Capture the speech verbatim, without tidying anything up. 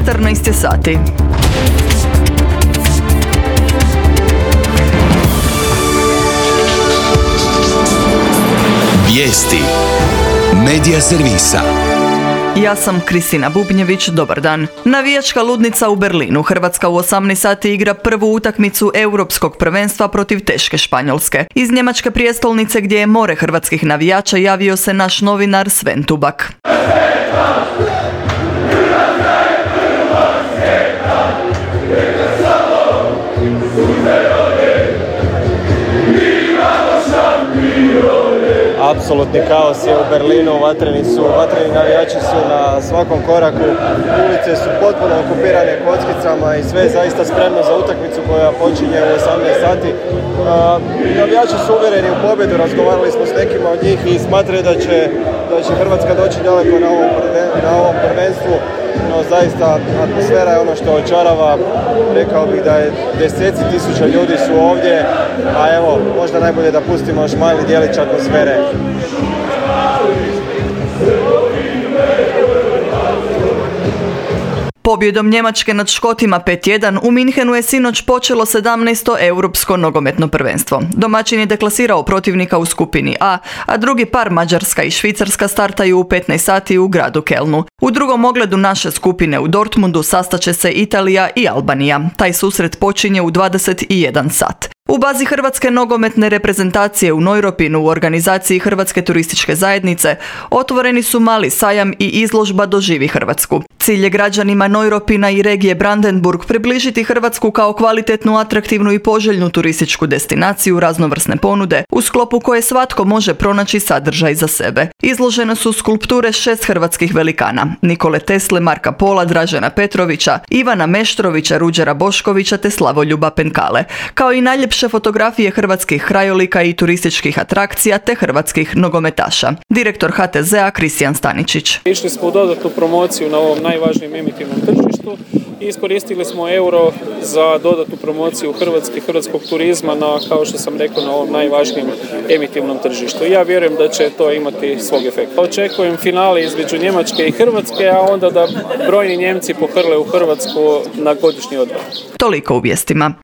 četrnaest sati. Vijesti Medija servisa. Ja sam Kristina Bubnjević, dobar dan. Navijačka ludnica u Berlinu. Hrvatska u osamnaest sati igra prvu utakmicu Europskog prvenstva protiv teške Španjolske. Iz njemačke prijestolnice gdje je more hrvatskih navijača javio se naš novinar Sven Tubak. Apsolutni kaos je u Berlinu, vatreni su, vatreni navijači su na svakom koraku, ulice su potpuno okupirane kockicama i sve je zaista spremno za utakmicu koja počinje u osamnaest sati. A, navijači su uvjereni u pobjedu, razgovarali smo s nekima od njih i smatraju da će, da će Hrvatska doći daleko na ovom, prven, na ovom prvenstvu. No zaista atmosfera je ono što očarava, rekao bih da je deseci tisuća ljudi su ovdje, a evo, možda najbolje da pustimo još mali dijelić atmosfere. Pobjedom Njemačke nad Škotima pet jedan u Minhenu je sinoć počelo sedamnaesto Europsko nogometno prvenstvo. Domaćin je deklasirao protivnika u skupini A, a drugi par Mađarska i Švicarska startaju u petnaest sati u gradu Kelnu. U drugom ogledu naše skupine u Dortmundu sastaće se Italija i Albanija. Taj susret počinje u dvadeset jedan sat. U bazi Hrvatske nogometne reprezentacije u Neuropinu u organizaciji Hrvatske turističke zajednice otvoreni su mali sajam i izložba Doživi Hrvatsku. Cilj je građanima Neuropina i regije Brandenburg približiti Hrvatsku kao kvalitetnu, atraktivnu i poželjnu turističku destinaciju raznovrsne ponude u sklopu koje svatko može pronaći sadržaj za sebe. Izložene su skulpture šest hrvatskih velikana: Nikole Tesle, Marka Pola, Dražena Petrovića, Ivana Meštrovića, Ruđera Boškovića te Slavoljuba Penkale, kao i najljepše fotografije hrvatskih krajolika i turističkih atrakcija te hrvatskih nogometaša. Direktor H T Z-a Kristijan Staničić. Išli smo u dodatnu promociju na ovom najvažnijem emitivnom tržištu i iskoristili smo euro za dodatnu promociju Hrvatske, hrvatskog turizma na, kao što sam rekao, na ovom najvažnijem emitivnom tržištu. Ja vjerujem da će to imati svog efekta. Očekujem finale između Njemačke i Hrvatske, a onda da brojni Njemci pohrle u Hrvatsku na godišnji odmor. Toliko u vijestima.